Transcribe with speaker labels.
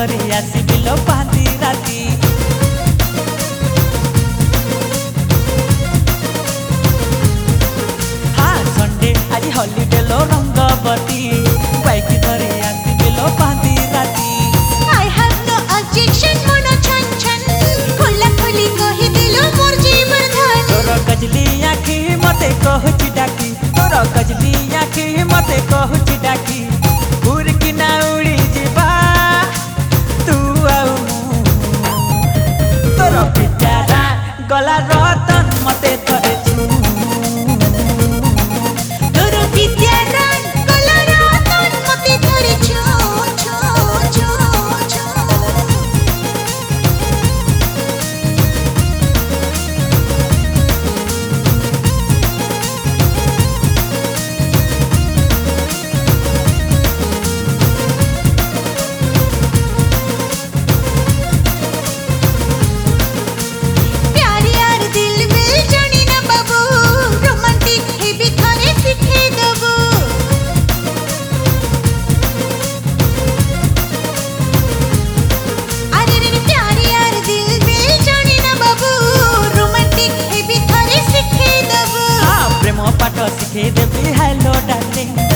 Speaker 1: धरी आसबि लो पाती राती। हाँ संडे आज हॉलिडे लो रंगवती बाइक धरी आसबि लो पाती राती।
Speaker 2: I have no objection मोनो छन छन खोला खोली कहि दिलो मोर जीवन धन।
Speaker 1: तोर कजली आखी मते कहूची डाकी तोर कजली आखी मते कहूची डाकी उड़ की ना उड़ी जीवा तू आउ तोर पिटारा गला रतन मते धरे छु
Speaker 2: तोर विद्यारान गला रतन मते धरे छो छो छो छो। प्यार यार दिल मिल जानी ना बाबू रोमांटिक है भी थारे सीखे दबू। अरे रे प्यार यार दिल मिल जानी ना बाबू रोमांटिक है भी थारे सीखे दबू।
Speaker 1: हाँ प्रेम पाठ शिखे देबी हेलो डार्लिंग